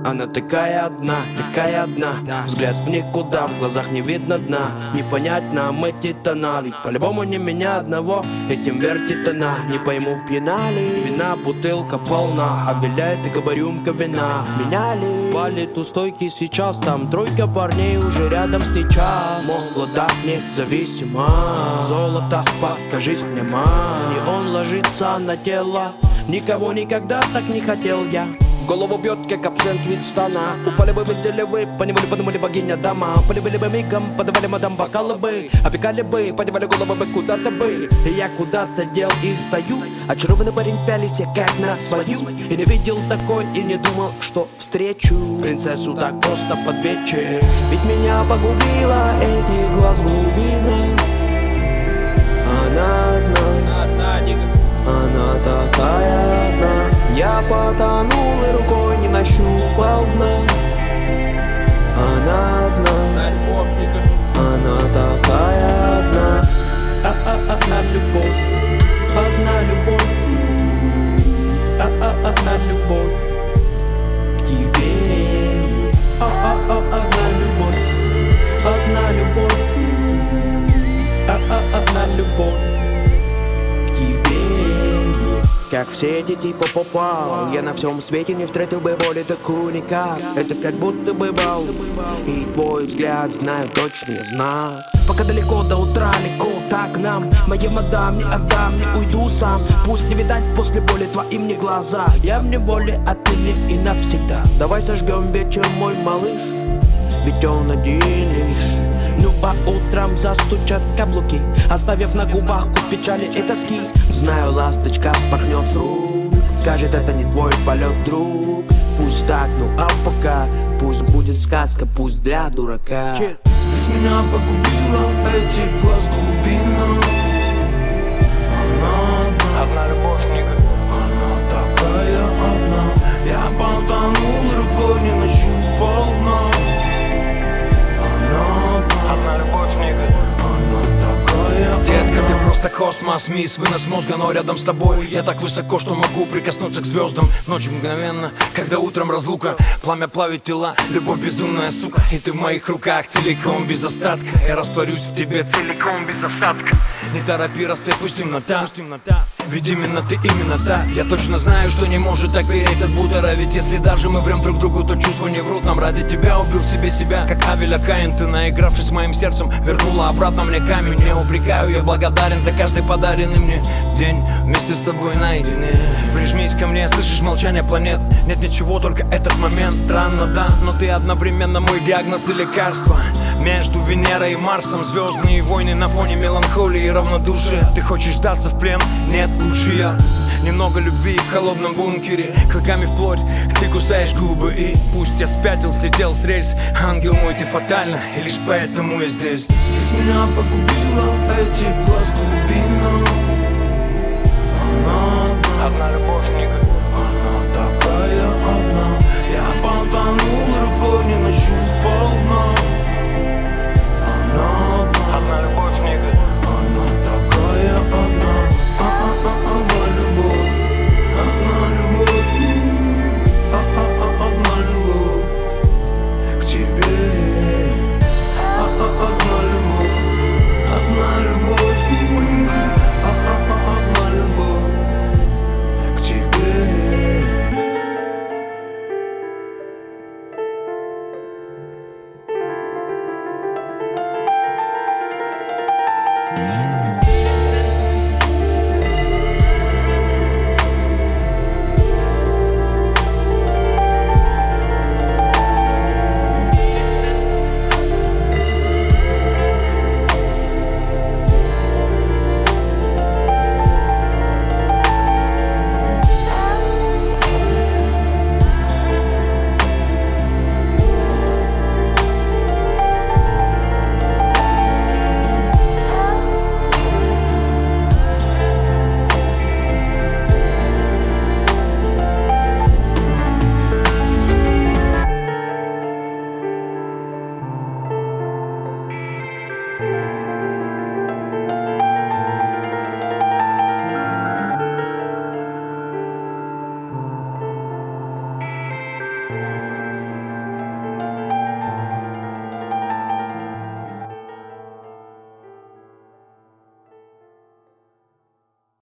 Она такая одна, взгляд в никуда, в глазах не видно дна. Не понять нам эти тона, ведь по-любому не меня одного этим вертит она. Не пойму, пьяна ли, вина бутылка полна, а виляет и рюмка вина. Меня ли палит у стойки сейчас, там тройка парней уже рядом с ней час. Молода, независима, золото, покажись мне, ма. И он ложится на тело, никого никогда так не хотел я. В голову бьет, как абсент вид стана. Упали бы, видели вы, поневоле подумали богиня дома. Полюбили бы мигом, подавали мадам бокалы бы. Опекали бы, подевали головы бы куда-то бы. И я куда-то дел и стою. Очарованный парень пялись я как на свою. И не видел такой, и не думал, что встречу принцессу так просто под вечер. Ведь меня погубила эти глаз глубины. Она одна, она такая одна. Я потонул и рукой не нащупал дна. Она одна, она такая одна. Одна любовь, одна любовь, одна любовь к тебе. Одна любовь, одна любовь, одна любовь к тебе. Как в сети типа попал, я на всем свете не встретил бы боли такую никак. Это как будто бы бал, и твой взгляд знаю точный знак. Пока далеко до утра, легко так нам. Моей мадам не отдам, не уйду сам. Пусть не видать после боли твоим не глаза. Я в неволе отныне и навсегда. Давай сожгем вечер, мой малыш, ведь он один лишь. Ну а утром застучат каблуки, оставив на губах вкус печали и тоски. Знаю, ласточка вспорхнет с рук, скажет, это не твой полет, друг. Пусть так, ну а пока пусть будет сказка, пусть для дурака. Ведь меня погубила эти глаз глубина. Она одна любовь, книга. Она такая одна. Я потонул, рукой не нащупал дна. Одна любовь, книга. Она такая одна. Детка, ты просто космос, мисс, вынос мозга, но рядом с тобой я так высоко, что могу прикоснуться к звездам. Ночью мгновенно, когда утром разлука, пламя плавит тела, любовь безумная, сука. И ты в моих руках целиком, без остатка. Я растворюсь в тебе целиком, без осадка. Не торопи рассвет, пусть темнота. Ведь именно ты, именно та. Я точно знаю, что не может так переть от бутера. Ведь если даже мы врем друг другу, то чувства не врут нам. Ради тебя убил себе себя, как Авеля Каин. Ты, наигравшись моим сердцем, вернула обратно мне камень. Не упрекаю, я благодарен за каждый подаренный мне день вместе с тобой наедине. Прижмись ко мне, слышишь молчание планет. Нет ничего, только этот момент. Странно, да, но ты одновременно мой диагноз и лекарство. Между Венерой и Марсом звездные войны на фоне меланхолии и равнодушия. Ты хочешь сдаться в плен? Нет, лучше я. Немного любви в холодном бункере, клыками в плоть ты кусаешь губы. И пусть я спятил, слетел с рельс, ангел мой, ты фатально, и лишь поэтому я здесь. Ведь меня погубила эти глаз глубина.